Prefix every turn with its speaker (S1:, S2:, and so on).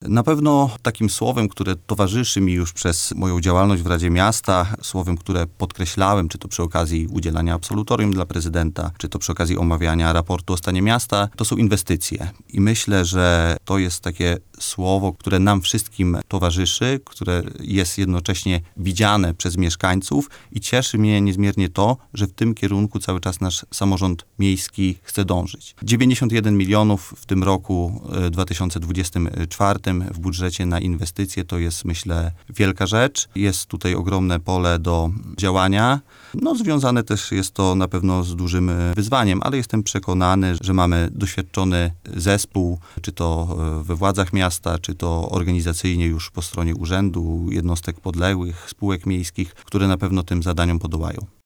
S1: Na pewno takim słowem, które towarzyszy mi już przez moją działalność w Radzie Miasta, słowem, które podkreślałem, czy to przy okazji udzielania absolutorium dla prezydenta, czy to przy okazji omawiania raportu o stanie miasta, to są inwestycje. I myślę, że to jest takie słowo, które nam wszystkim towarzyszy, które jest jednocześnie widziane przez mieszkańców i cieszy mnie niezmiernie to, że w tym kierunku cały czas nasz samorząd miejski chce dążyć. 91 milionów w tym roku 2024 w budżecie na inwestycje to jest, myślę, wielka rzecz. Jest tutaj ogromne pole do działania. Związane też jest to na pewno z dużym wyzwaniem, ale jestem przekonany, że mamy doświadczony zespół, czy to we władzach miasta, czy to organizacyjnie już po stronie urzędu, jednostek podległych, spółek miejskich, które na pewno tym zadaniom podołają.